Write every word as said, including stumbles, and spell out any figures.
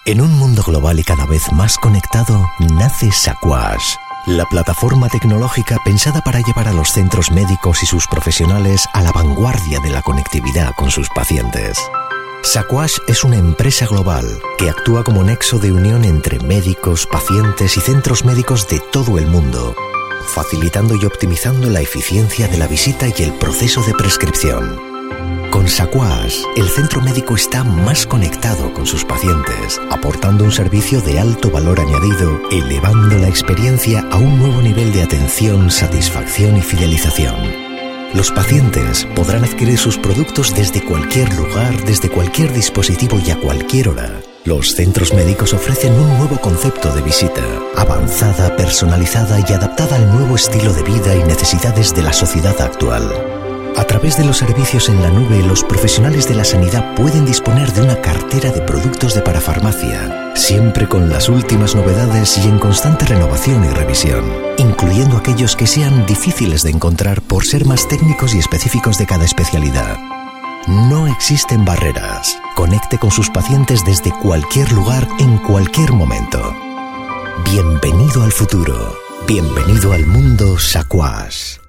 En un mundo global y cada vez más conectado, nace Saquage, la plataforma tecnológica pensada para llevar a los centros médicos y sus profesionales a la vanguardia de la conectividad con sus pacientes. Saquage es una empresa global que actúa como nexo de unión entre médicos, pacientes y centros médicos de todo el mundo, facilitando y optimizando la eficiencia de la visita y el proceso de prescripción. Con Saquage, el centro médico está más conectado con sus pacientes, aportando un servicio de alto valor añadido, elevando la experiencia a un nuevo nivel de atención, satisfacción y fidelización. Los pacientes podrán adquirir sus productos desde cualquier lugar, desde cualquier dispositivo y a cualquier hora. Los centros médicos ofrecen un nuevo concepto de visita, avanzada, personalizada y adaptada al nuevo estilo de vida y necesidades de la sociedad actual. A través de los servicios en la nube, los profesionales de la sanidad pueden disponer de una cartera de productos de parafarmacia, siempre con las últimas novedades y en constante renovación y revisión, incluyendo aquellos que sean difíciles de encontrar por ser más técnicos y específicos de cada especialidad. No existen barreras. Conecte con sus pacientes desde cualquier lugar, en cualquier momento. Bienvenido al futuro. Bienvenido al mundo Saquage.